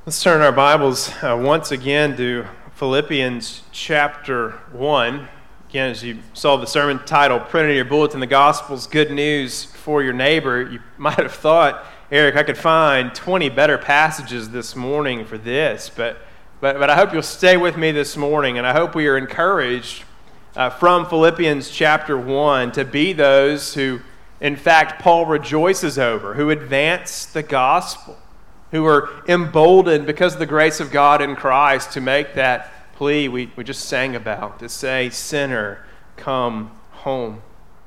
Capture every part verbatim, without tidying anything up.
Let's turn our Bibles uh, once again to Philippians chapter one. Again, as you saw the sermon title printed in your bulletin, the Gospel's good news for your neighbor. You might have thought, Eric, I could find twenty better passages this morning for this, but but, but I hope you'll stay with me this morning, and I hope we are encouraged uh, from Philippians chapter one to be those who, in fact, Paul rejoices over, who advance the gospel, who are emboldened because of the grace of God in Christ to make that plea we, we just sang about, to say, sinner, come home.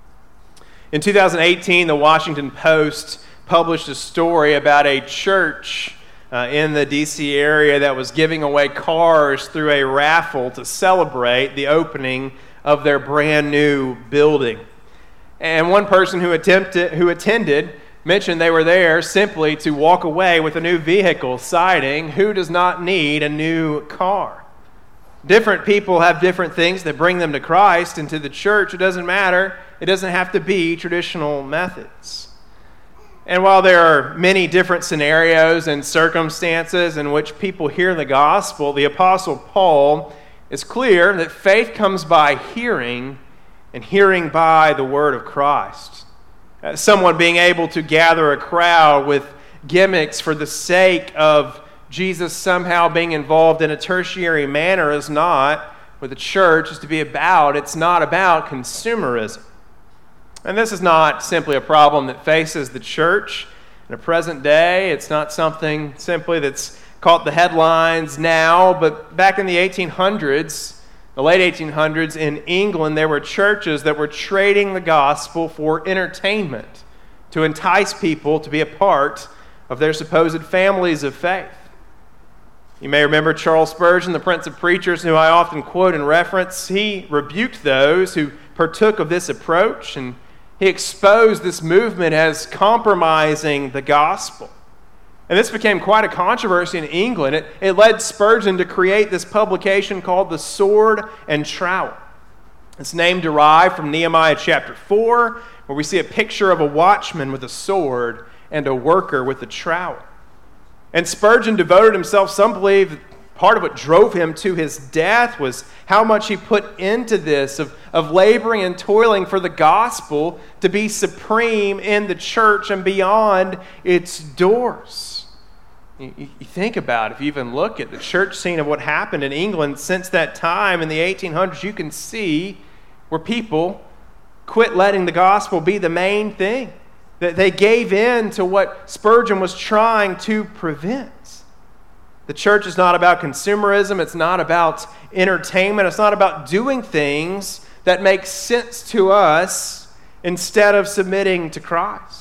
In two thousand eighteen, the Washington Post published a story about a church uh, in the D C area that was giving away cars through a raffle to celebrate the opening of their brand new building. And one person who attempted, who attended mentioned they were there simply to walk away with a new vehicle, citing, who does not need a new car? Different people have different things that bring them to Christ and to the church. It doesn't matter. It doesn't have to be traditional methods. And while there are many different scenarios and circumstances in which people hear the gospel, the Apostle Paul is clear that faith comes by hearing, and hearing by the word of Christ. Uh, someone being able to gather a crowd with gimmicks for the sake of Jesus somehow being involved in a tertiary manner is not what the church is to be about. It's not about consumerism. And this is not simply a problem that faces the church in the present day. It's not something simply that's caught the headlines now, but back in the eighteen hundreds, the late eighteen hundreds, in England, there were churches that were trading the gospel for entertainment to entice people to be a part of their supposed families of faith. You may remember Charles Spurgeon, the Prince of Preachers, who I often quote and reference. He rebuked those who partook of this approach, and he exposed this movement as compromising the gospel. And this became quite a controversy in England. It, it led Spurgeon to create this publication called The Sword and Trowel. Its name derived from Nehemiah chapter four, where we see a picture of a watchman with a sword and a worker with a trowel. And Spurgeon devoted himself, some believe that part of what drove him to his death was how much he put into this, of, of laboring and toiling for the gospel to be supreme in the church and beyond its doors. You, you think about it, if you even look at the church scene of what happened in England since that time in the eighteen hundreds, you can see where people quit letting the gospel be the main thing. That they gave in to what Spurgeon was trying to prevent. The church is not about consumerism. It's not about entertainment. It's not about doing things that make sense to us instead of submitting to Christ.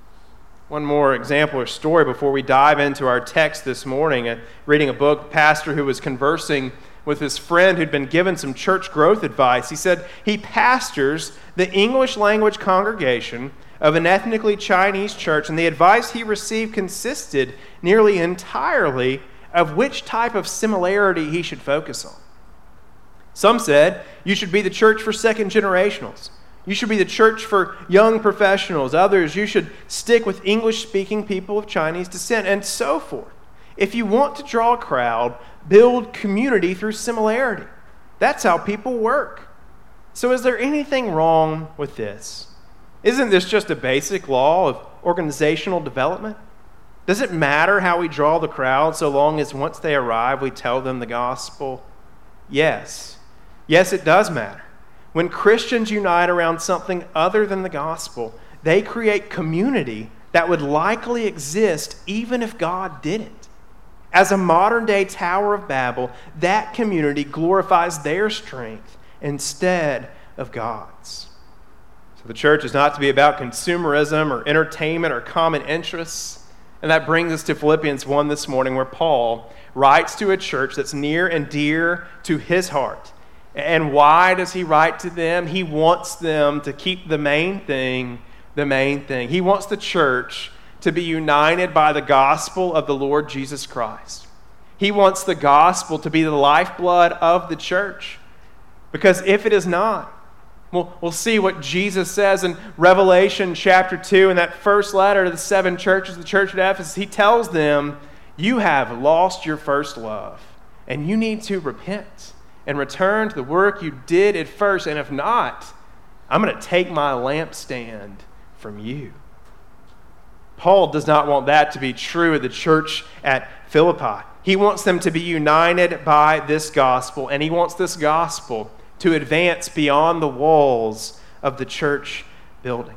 One more example or story before we dive into our text this morning. Uh, reading a book, a pastor who was conversing with his friend who'd been given some church growth advice. He said he pastors the English language congregation of an ethnically Chinese church, and the advice he received consisted nearly entirely of which type of similarity he should focus on. Some said, you should be the church for second generationals. You should be the church for young professionals. Others, you should stick with English-speaking people of Chinese descent, and so forth. If you want to draw a crowd, build community through similarity. That's how people work. So is there anything wrong with this? Isn't this just a basic law of organizational development? Does it matter how we draw the crowd so long as once they arrive we tell them the gospel? Yes. Yes, it does matter. When Christians unite around something other than the gospel, they create community that would likely exist even if God didn't. As a modern-day Tower of Babel, that community glorifies their strength instead of God's. So the church is not to be about consumerism or entertainment or common interests. And that brings us to Philippians one this morning, where Paul writes to a church that's near and dear to his heart. And why does he write to them? He wants them to keep the main thing the main thing. He wants the church to be united by the gospel of the Lord Jesus Christ. He wants the gospel to be the lifeblood of the church. Because if it is not, We'll, we'll see what Jesus says in Revelation chapter two, in that first letter to the seven churches, the church at Ephesus. He tells them, You have lost your first love, and you need to repent and return to the work you did at first. And if not, I'm going to take my lampstand from you. Paul does not want that to be true of the church at Philippi. He wants them to be united by this gospel, and he wants this gospel to advance beyond the walls of the church building.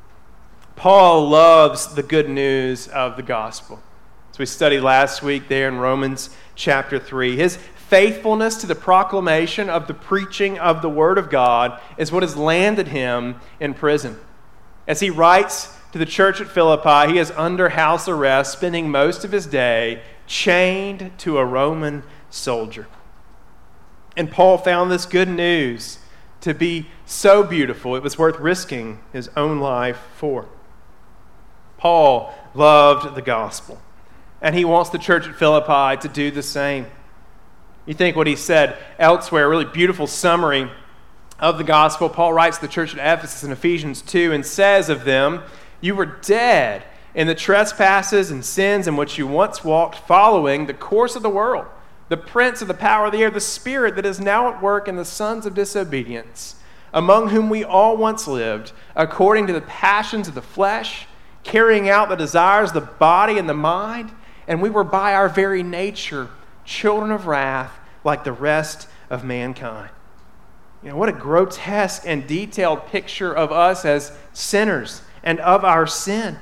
Paul loves the good news of the gospel. As we studied last week there in Romans chapter three, his faithfulness to the proclamation of the preaching of the Word of God is what has landed him in prison. As he writes to the church at Philippi, he is under house arrest, spending most of his day chained to a Roman soldier. And Paul found this good news to be so beautiful, it was worth risking his own life for. Paul loved the gospel, and he wants the church at Philippi to do the same. You think what he said elsewhere, a really beautiful summary of the gospel. Paul writes to the church at Ephesus in Ephesians two and says of them, "You were dead in the trespasses and sins in which you once walked, following the course of the world, the prince of the power of the air, the spirit that is now at work in the sons of disobedience, among whom we all once lived, according to the passions of the flesh, carrying out the desires of the body and the mind, and we were by our very nature children of wrath like the rest of mankind." You know, what a grotesque and detailed picture of us as sinners and of our sin.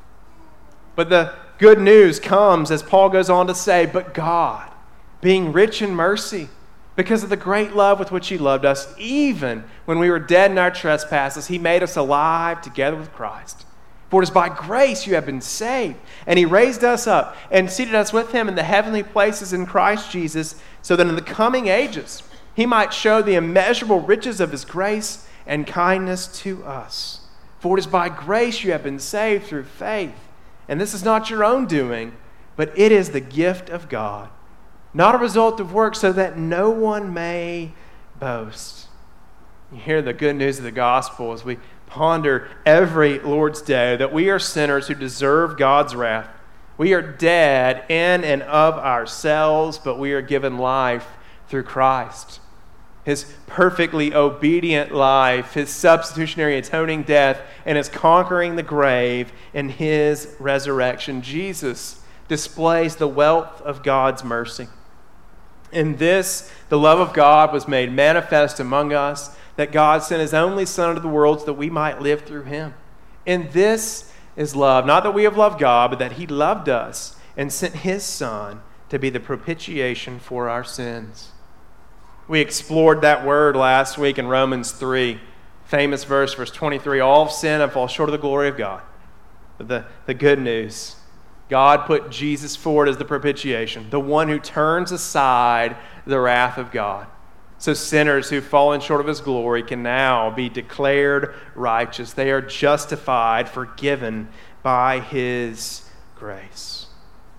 But the good news comes, as Paul goes on to say, but God, being rich in mercy, because of the great love with which he loved us, even when we were dead in our trespasses, he made us alive together with Christ. For it is by grace you have been saved. And he raised us up and seated us with him in the heavenly places in Christ Jesus, so that in the coming ages he might show the immeasurable riches of his grace and kindness to us. For it is by grace you have been saved through faith. And this is not your own doing, but it is the gift of God, not a result of works, so that no one may boast. You hear the good news of the gospel as we ponder every Lord's Day that we are sinners who deserve God's wrath. We are dead in and of ourselves, but we are given life through Christ. His perfectly obedient life, his substitutionary atoning death, and his conquering the grave in his resurrection. Jesus displays the wealth of God's mercy. In this, the love of God was made manifest among us, that God sent his only Son into the world so that we might live through him. And this is love, not that we have loved God, but that he loved us and sent his Son to be the propitiation for our sins. We explored that word last week in Romans three, famous verse, verse twenty-three, all have sinned and fall short of the glory of God. But the, the good news, God put Jesus forward as the propitiation, the one who turns aside the wrath of God. So sinners who've fallen short of his glory can now be declared righteous. They are justified, forgiven by his grace.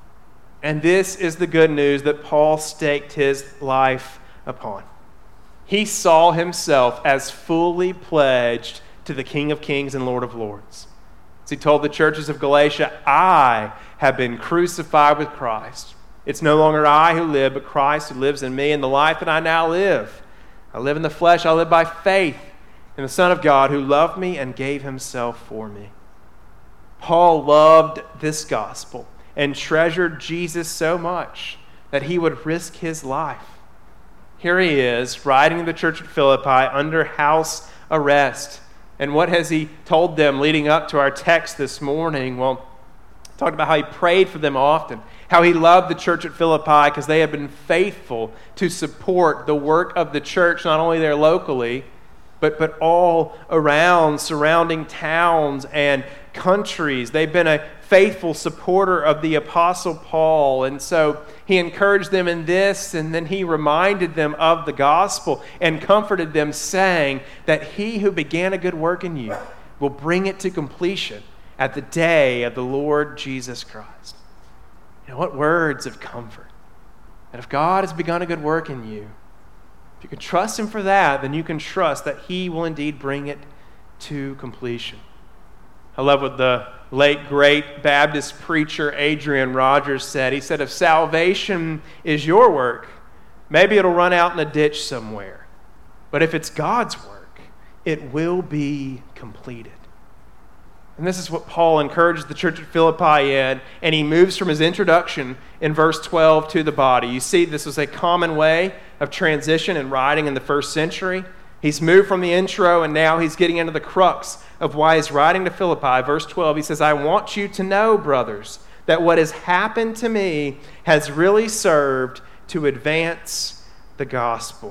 And this is the good news that Paul staked his life upon. He saw himself as fully pledged to the King of Kings and Lord of Lords. As he told the churches of Galatia, I have been crucified with Christ. It's no longer I who live, but Christ who lives in me. And the life that I now live, I live in the flesh, I live by faith in the Son of God who loved me and gave himself for me. Paul loved this gospel and treasured Jesus so much that he would risk his life. Here he is, writing to the church at Philippi under house arrest. And what has he told them leading up to our text this morning? Well, he talked about how he prayed for them often, how he loved the church at Philippi because they had been faithful to support the work of the church, not only there locally, but, but all around surrounding towns and countries. They've been a faithful supporter of the Apostle Paul. And so he encouraged them in this, and then he reminded them of the gospel and comforted them, saying that he who began a good work in you will bring it to completion at the day of the Lord Jesus Christ. You know, what words of comfort. That if God has begun a good work in you, if you can trust him for that, then you can trust that he will indeed bring it to completion. I love what the late, great Baptist preacher Adrian Rogers said. He said, if salvation is your work, maybe it'll run out in a ditch somewhere. But if it's God's work, it will be completed. And this is what Paul encourages the church at Philippi in, and he moves from his introduction in verse twelve to the body. You see, this was a common way of transition in writing in the first century. He's moved from the intro, and now he's getting into the crux of why he's writing to Philippi. Verse twelve, he says, I want you to know, brothers, that what has happened to me has really served to advance the gospel.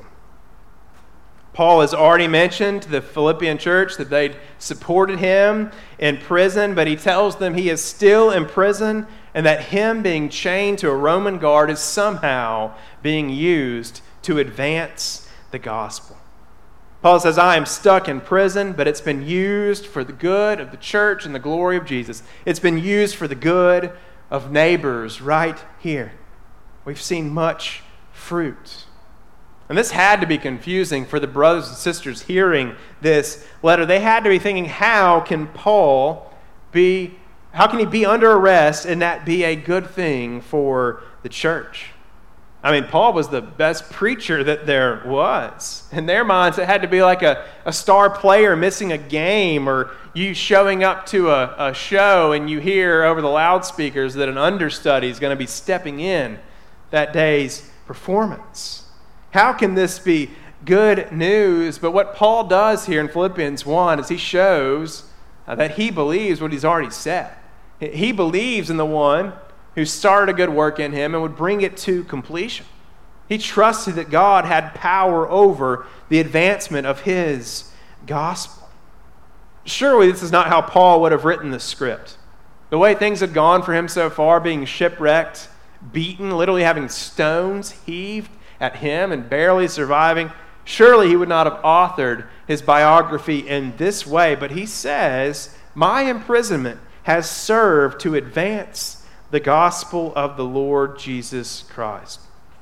Paul has already mentioned to the Philippian church that they'd supported him in prison, but he tells them he is still in prison and that him being chained to a Roman guard is somehow being used to advance the gospel. Paul says, I am stuck in prison, but it's been used for the good of the church and the glory of Jesus. It's been used for the good of neighbors right here. We've seen much fruit. And this had to be confusing for the brothers and sisters hearing this letter. They had to be thinking, how can Paul be, how can he be under arrest and that be a good thing for the church? I mean, Paul was the best preacher that there was. In their minds, it had to be like a, a star player missing a game, or you showing up to a, a show and you hear over the loudspeakers that an understudy is going to be stepping in that day's performance. How can this be good news? But what Paul does here in Philippians one is he shows uh, that he believes what he's already said. He believes in the one who started a good work in him and would bring it to completion. He trusted that God had power over the advancement of his gospel. Surely this is not how Paul would have written the script. The way things had gone for him so far, being shipwrecked, beaten, literally having stones heaved at him and barely surviving, surely he would not have authored his biography in this way. But he says, my imprisonment has served to advance the gospel of the Lord Jesus Christ.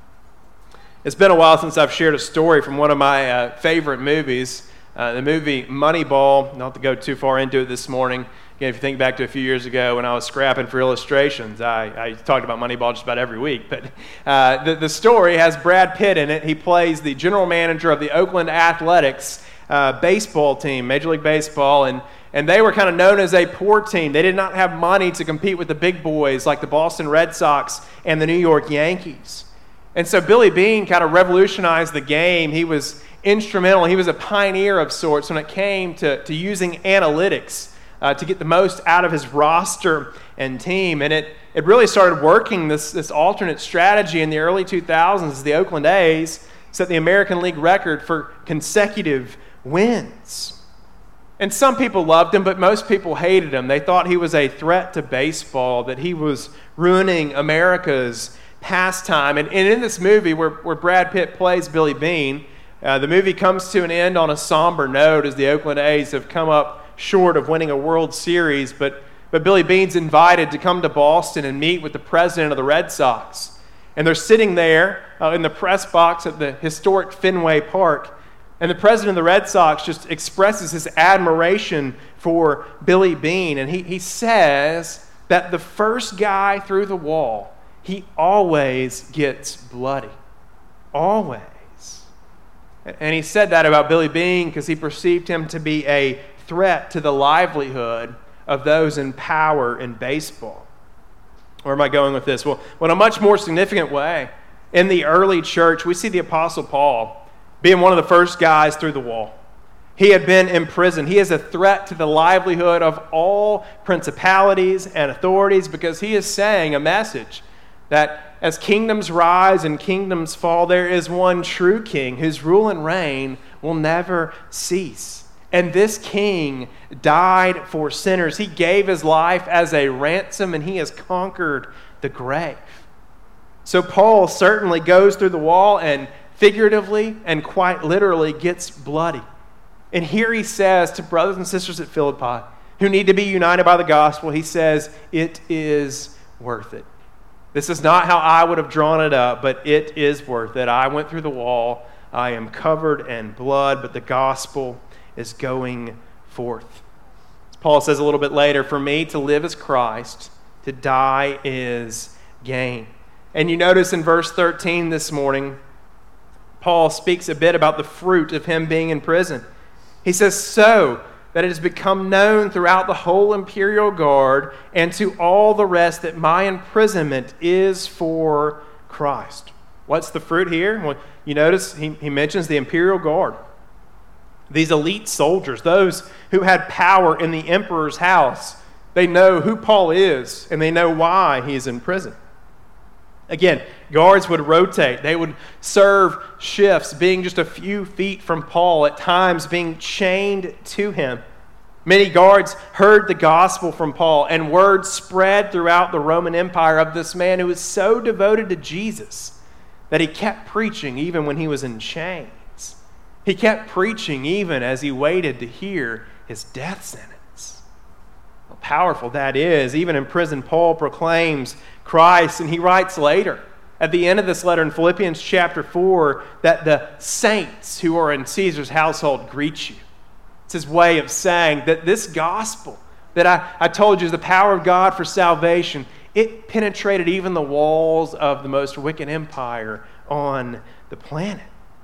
It's been a while since I've shared a story from one of my uh, favorite movies, uh, the movie Moneyball. Not to go too far into it this morning. Again, if you think back to a few years ago when I was scrapping for illustrations, I, I talked about Moneyball just about every week. But uh, the, the story has Brad Pitt in it. He plays the general manager of the Oakland Athletics uh, baseball team, Major League Baseball, and And they were kind of known as a poor team. They did not have money to compete with the big boys like the Boston Red Sox and the New York Yankees. And so Billy Beane kind of revolutionized the game. He was instrumental. He was a pioneer of sorts when it came to, to using analytics uh, to get the most out of his roster and team. And it, it really started working, this, this alternate strategy in the early two thousands as the Oakland A's set the American League record for consecutive wins. And some people loved him, but most people hated him. They thought he was a threat to baseball, that he was ruining America's pastime. And, and in this movie where, where Brad Pitt plays Billy Beane, uh, the movie comes to an end on a somber note as the Oakland A's have come up short of winning a World Series. But, but Billy Beane's invited to come to Boston and meet with the president of the Red Sox. And they're sitting there uh, in the press box at the historic Fenway Park. And the president of the Red Sox just expresses his admiration for Billy Beane. And he, he says that the first guy through the wall, he always gets bloody. Always. And he said that about Billy Beane because he perceived him to be a threat to the livelihood of those in power in baseball. Where am I going with this? Well, in a much more significant way, in the early church, we see the Apostle Paul being one of the first guys through the wall. He had been imprisoned. He is a threat to the livelihood of all principalities and authorities because he is saying a message that as kingdoms rise and kingdoms fall, there is one true king whose rule and reign will never cease. And this king died for sinners. He gave his life as a ransom, and he has conquered the grave. So Paul certainly goes through the wall and figuratively and quite literally gets bloody. And here he says to brothers and sisters at Philippi who need to be united by the gospel, he says, it is worth it. This is not how I would have drawn it up, but it is worth it. I went through the wall. I am covered in blood, but the gospel is going forth. Paul says a little bit later, for me to live is Christ, to die is gain. And you notice in verse thirteen this morning, Paul speaks a bit about the fruit of him being in prison. He says, so that it has become known throughout the whole imperial guard and to all the rest that my imprisonment is for Christ. What's the fruit here? Well, you notice he, he mentions the imperial guard. These elite soldiers, those who had power in the emperor's house, they know who Paul is and they know why he is in prison. Again, guards would rotate. They would serve shifts, being just a few feet from Paul, at times being chained to him. Many guards heard the gospel from Paul, and word spread throughout the Roman Empire of this man who was so devoted to Jesus that he kept preaching even when he was in chains. He kept preaching even as he waited to hear his death sentence. How powerful that is. Even in prison, Paul proclaims Christ, and he writes later at the end of this letter in Philippians chapter four that the saints who are in Caesar's household greet you. It's his way of saying that this gospel that I, I told you is the power of God for salvation, it penetrated even the walls of the most wicked empire on the planet.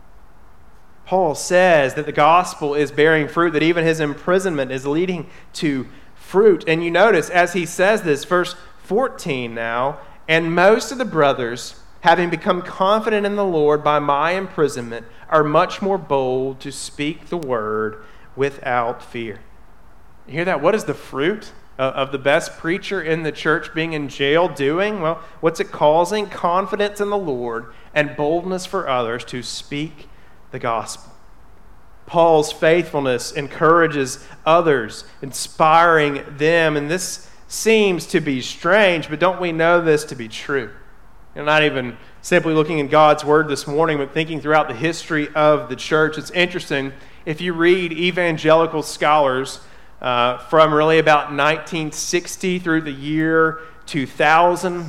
Paul says that the gospel is bearing fruit, that even his imprisonment is leading to fruit. And you notice as he says this, verse fourteen now, and most of the brothers, having become confident in the Lord by my imprisonment, are much more bold to speak the word without fear. You hear that? What is the fruit of the best preacher in the church being in jail doing? Well, what's it causing? Confidence in the Lord and boldness for others to speak the gospel. Paul's faithfulness encourages others, inspiring them, and this seems to be strange, but don't we know this to be true? You're not even simply looking in God's word this morning, but thinking throughout the history of the church. It's interesting, if you read evangelical scholars uh, from really about nineteen sixty through the year two thousand,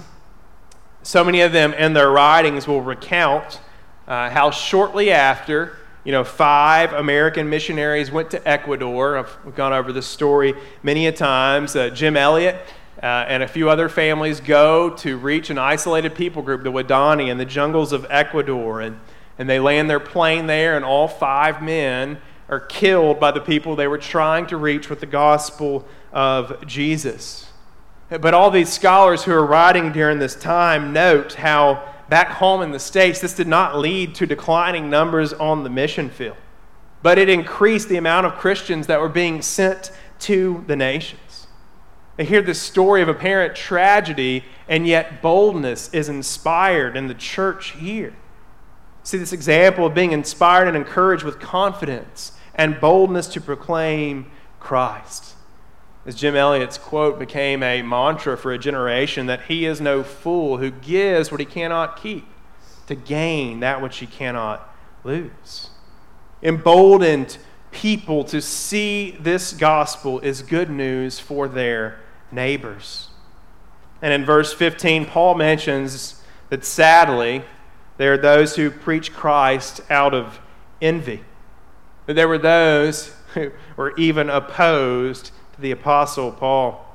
so many of them in their writings will recount uh, how shortly after, you know, five American missionaries went to Ecuador. I've, we've gone over this story many a times. Uh, Jim Elliot uh, and a few other families go to reach an isolated people group, the Wadani, in the jungles of Ecuador. And, and they land their plane there, and all five men are killed by the people they were trying to reach with the gospel of Jesus. But all these scholars who are writing during this time note how back home in the States, this did not lead to declining numbers on the mission field, but it increased the amount of Christians that were being sent to the nations. They hear this story of apparent tragedy, and yet boldness is inspired in the church here. See this example of being inspired and encouraged with confidence and boldness to proclaim Christ. As Jim Elliot's quote became a mantra for a generation, that he is no fool who gives what he cannot keep to gain that which he cannot lose. Emboldened people to see this gospel is good news for their neighbors. And in verse fifteen, Paul mentions that sadly, there are those who preach Christ out of envy. But there were those who were even opposed to the Apostle Paul.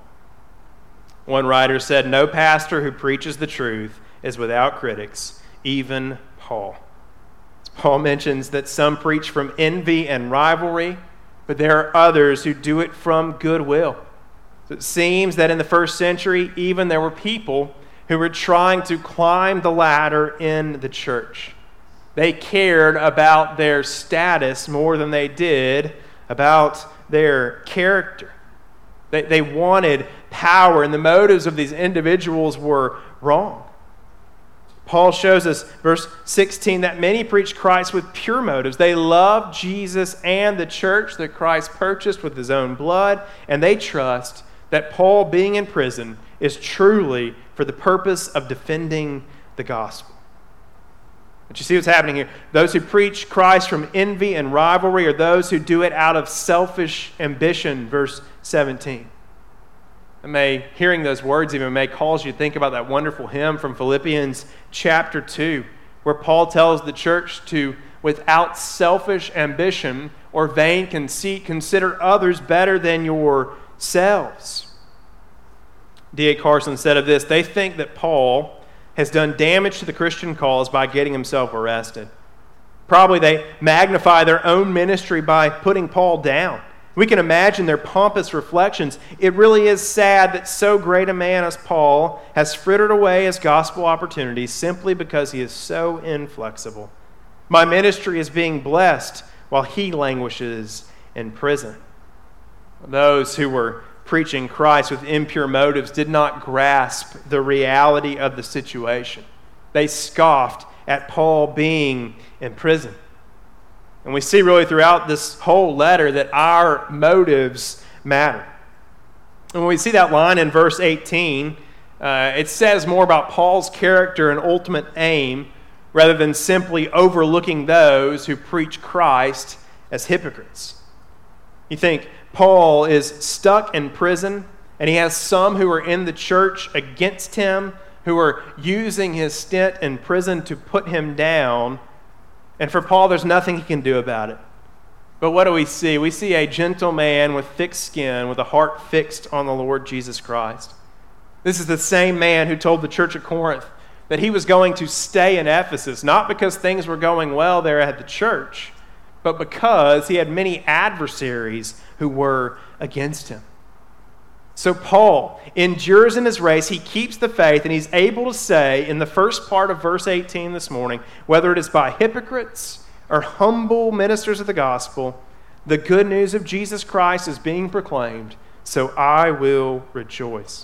One writer said, no pastor who preaches the truth is without critics, even Paul. Paul mentions that some preach from envy and rivalry, but there are others who do it from goodwill. So it seems that in the first century, even there were people who were trying to climb the ladder in the church. They cared about their status more than they did about their character. They, they wanted power, and the motives of these individuals were wrong. Paul shows us, verse sixteen, that many preach Christ with pure motives. They love Jesus and the church that Christ purchased with his own blood, and they trust that Paul, being in prison, is truly for the purpose of defending the gospel. But you see what's happening here? Those who preach Christ from envy and rivalry are those who do it out of selfish ambition, verse seventeen. And may, hearing those words even may cause you to think about that wonderful hymn from Philippians chapter two, where Paul tells the church to, without selfish ambition or vain conceit, consider others better than yourselves. yourselves. D A Carson said of this, they think that Paul has done damage to the Christian cause by getting himself arrested. Probably they magnify their own ministry by putting Paul down. We can imagine their pompous reflections. It really is sad that so great a man as Paul has frittered away his gospel opportunities simply because he is so inflexible. My ministry is being blessed while he languishes in prison. Those who were preaching Christ with impure motives did not grasp the reality of the situation. They scoffed at Paul being in prison. And we see really throughout this whole letter that our motives matter. And when we see that line in verse eighteen, uh, it says more about Paul's character and ultimate aim rather than simply overlooking those who preach Christ as hypocrites. You think Paul is stuck in prison, and he has some who are in the church against him, who are using his stint in prison to put him down. And for Paul, there's nothing he can do about it. But what do we see? We see a gentle man with thick skin, with a heart fixed on the Lord Jesus Christ. This is the same man who told the church at Corinth that he was going to stay in Ephesus, not because things were going well there at the church, but because he had many adversaries who were against him. So Paul endures in his race, he keeps the faith, and he's able to say in the first part of verse eighteen this morning, whether it is by hypocrites or humble ministers of the gospel, the good news of Jesus Christ is being proclaimed, so I will rejoice.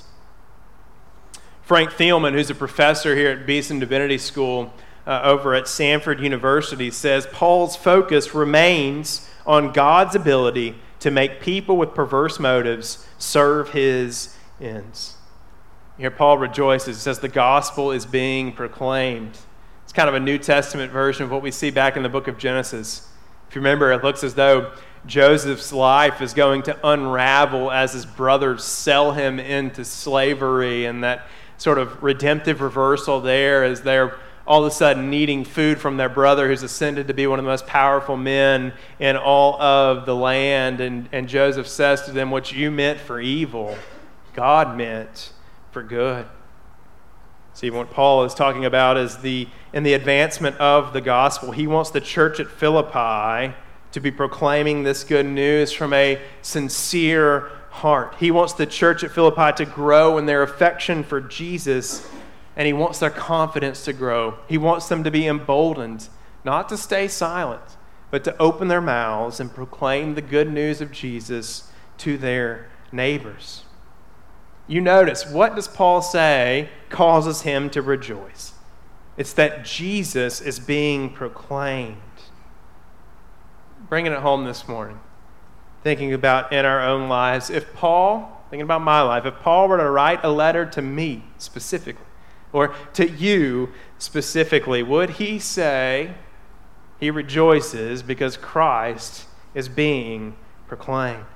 Frank Thielman, who's a professor here at Beeson Divinity School uh, over at Samford University, says Paul's focus remains on God's ability to make people with perverse motives serve his ends. Here Paul rejoices. He says the gospel is being proclaimed. It's kind of a New Testament version of what we see back in the book of Genesis. If you remember, it looks as though Joseph's life is going to unravel as his brothers sell him into slavery, and that sort of redemptive reversal there as they're all of a sudden needing food from their brother who's ascended to be one of the most powerful men in all of the land. And, and Joseph says to them, what you meant for evil, God meant for good. See, what Paul is talking about is the in the advancement of the gospel. He wants the church at Philippi to be proclaiming this good news from a sincere heart. He wants the church at Philippi to grow in their affection for Jesus, and he wants their confidence to grow. He wants them to be emboldened, not to stay silent, but to open their mouths and proclaim the good news of Jesus to their neighbors. You notice, what does Paul say causes him to rejoice? It's that Jesus is being proclaimed. Bringing it home this morning, thinking about in our own lives, if Paul, thinking about my life, if Paul were to write a letter to me specifically, or to you specifically, would he say he rejoices because Christ is being proclaimed?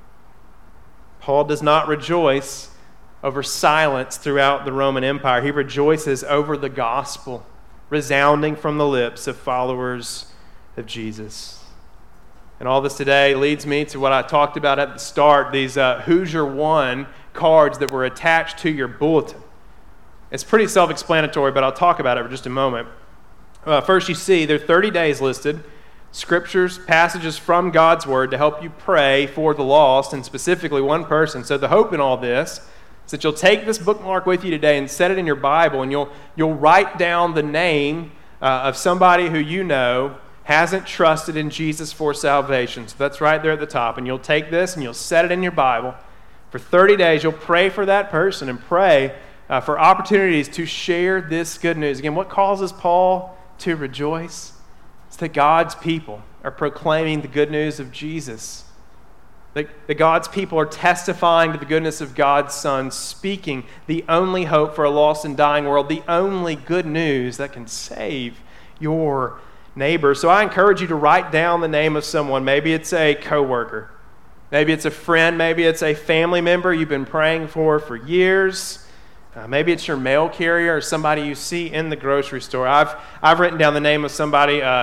Paul does not rejoice over silence throughout the Roman Empire. He rejoices over the gospel resounding from the lips of followers of Jesus. And all this today leads me to what I talked about at the start, these uh, Hoosier One cards that were attached to your bulletin. It's pretty self-explanatory, but I'll talk about it for just a moment. Uh, first, you see there are thirty days listed, scriptures, passages from God's Word to help you pray for the lost, and specifically one person. So the hope in all this is that you'll take this bookmark with you today and set it in your Bible, and you'll, you'll write down the name uh, of somebody who you know hasn't trusted in Jesus for salvation. So that's right there at the top. And you'll take this and you'll set it in your Bible. For thirty days, you'll pray for that person and pray uh, for opportunities to share this good news. Again, what causes Paul to rejoice? It's that God's people are proclaiming the good news of Jesus. That, that God's people are testifying to the goodness of God's Son, speaking the only hope for a lost and dying world, the only good news that can save your neighbor. So I encourage you to write down the name of someone. Maybe it's a coworker. Maybe it's a friend. Maybe it's a family member you've been praying for for years. Uh, maybe it's your mail carrier or somebody you see in the grocery store. I've I've written down the name of somebody uh,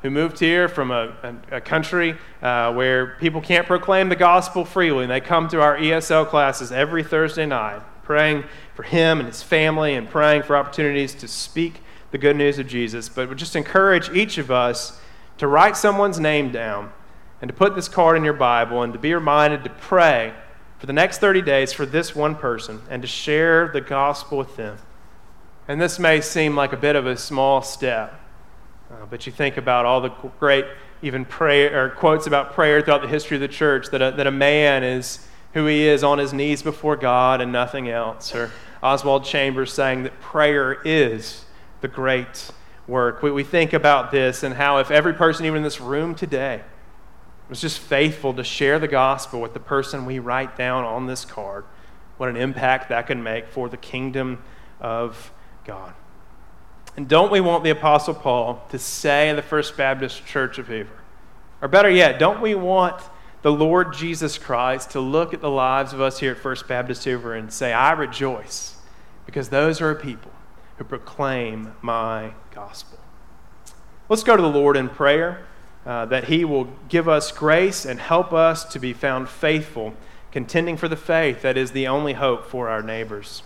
who moved here from a, a, a country uh, where people can't proclaim the gospel freely. And they come to our E S L classes every Thursday night, praying for him and his family and praying for opportunities to speak the good news of Jesus. But we just encourage each of us to write someone's name down and to put this card in your Bible and to be reminded to pray for the next thirty days for this one person and to share the gospel with them. And this may seem like a bit of a small step, uh, but you think about all the great even prayer or quotes about prayer throughout the history of the church, that a, that a man is who he is on his knees before God and nothing else. Or Oswald Chambers saying that prayer is the great work. We, we think about this and how if every person even in this room today was just faithful to share the gospel with the person we write down on this card, what an impact that can make for the kingdom of God. And don't we want the Apostle Paul to say in the First Baptist Church of Hoover, or better yet, don't we want the Lord Jesus Christ to look at the lives of us here at First Baptist Hoover and say, I rejoice because those are a people who proclaim my gospel. Let's go to the Lord in prayer. Uh, that he will give us grace and help us to be found faithful, contending for the faith that is the only hope for our neighbors.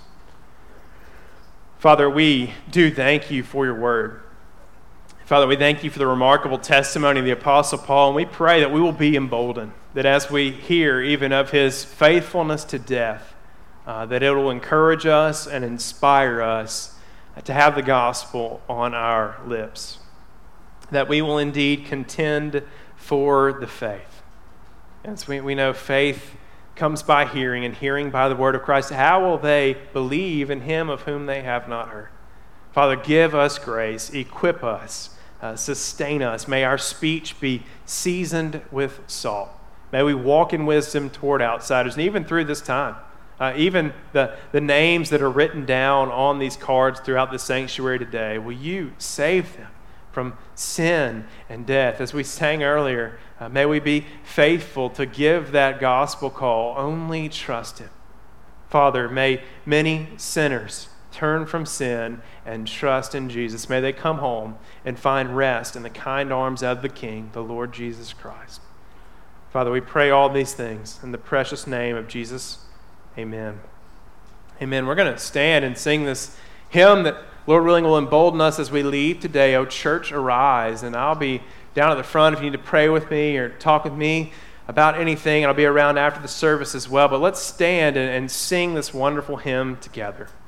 Father, we do thank you for your word. Father, we thank you for the remarkable testimony of the Apostle Paul, and we pray that we will be emboldened, that as we hear even of his faithfulness to death, uh, that it will encourage us and inspire us to have the gospel on our lips, that we will indeed contend for the faith. As we, we know faith comes by hearing, and hearing by the word of Christ. How will they believe in him of whom they have not heard? Father, give us grace, equip us, uh, sustain us. May our speech be seasoned with salt. May we walk in wisdom toward outsiders, and even through this time. Uh, even the, the names that are written down on these cards throughout the sanctuary today, will you save them from sin and death? As we sang earlier, uh, may we be faithful to give that gospel call. Only trust him. Father, may many sinners turn from sin and trust in Jesus. May they come home and find rest in the kind arms of the King, the Lord Jesus Christ. Father, we pray all these things in the precious name of Jesus. Amen. Amen. We're going to stand and sing this hymn that, Lord willing, will embolden us as we leave today. O church, arise. And I'll be down at the front if you need to pray with me or talk with me about anything. And I'll be around after the service as well. But let's stand and, and sing this wonderful hymn together.